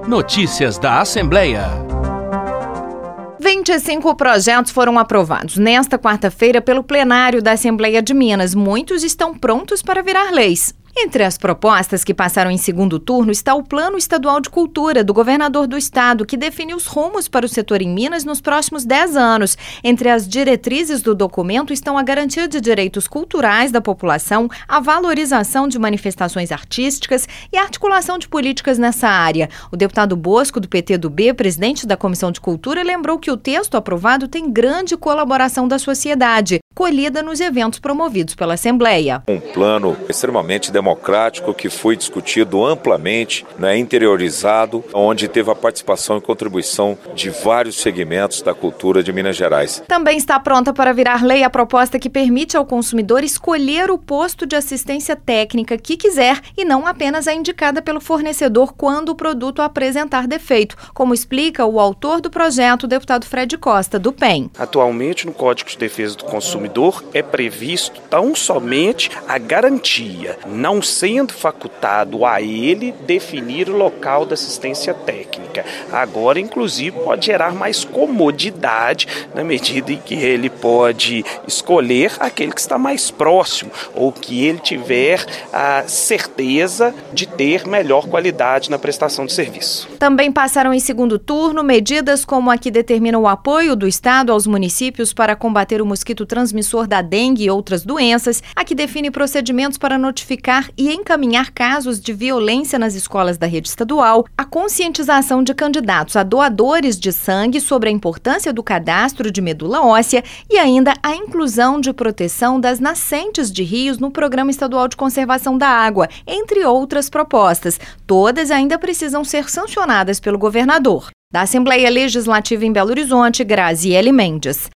Notícias da Assembleia. 25 projetos foram aprovados nesta quarta-feira pelo plenário da Assembleia de Minas. Muitos estão prontos para virar leis. Entre as propostas que passaram em segundo turno está o Plano Estadual de Cultura do governador do estado, que define os rumos para o setor em Minas nos próximos 10 anos. Entre as diretrizes do documento estão a garantia de direitos culturais da população, a valorização de manifestações artísticas e a articulação de políticas nessa área. O deputado Bosco, do PTdoB, presidente da Comissão de Cultura, lembrou que o texto aprovado tem grande colaboração da sociedade, colhida nos eventos promovidos pela Assembleia. Um plano extremamente democrático que foi discutido amplamente, interiorizado, onde teve a participação e contribuição de vários segmentos da cultura de Minas Gerais. Também está pronta para virar lei a proposta que permite ao consumidor escolher o posto de assistência técnica que quiser e não apenas a indicada pelo fornecedor quando o produto apresentar defeito, como explica o autor do projeto, o deputado Fred Costa, do PEN. Atualmente, no Código de Defesa do Consumidor, é previsto tão somente a garantia, não sendo facultado a ele definir o local da assistência técnica. Agora, inclusive, pode gerar mais comodidade na medida em que ele pode escolher aquele que está mais próximo ou que ele tiver a certeza de ter melhor qualidade na prestação de serviço. Também passaram em segundo turno medidas como a que determina o apoio do Estado aos municípios para combater o mosquito transmissor da dengue e outras doenças, a que define procedimentos para notificar e encaminhar casos de violência nas escolas da rede estadual, a conscientização de candidatos a doadores de sangue sobre a importância do cadastro de medula óssea e ainda a inclusão de proteção das nascentes de rios no Programa Estadual de Conservação da Água, entre outras propostas. Todas ainda precisam ser sancionadas pelo governador. Da Assembleia Legislativa em Belo Horizonte, Graziele Mendes.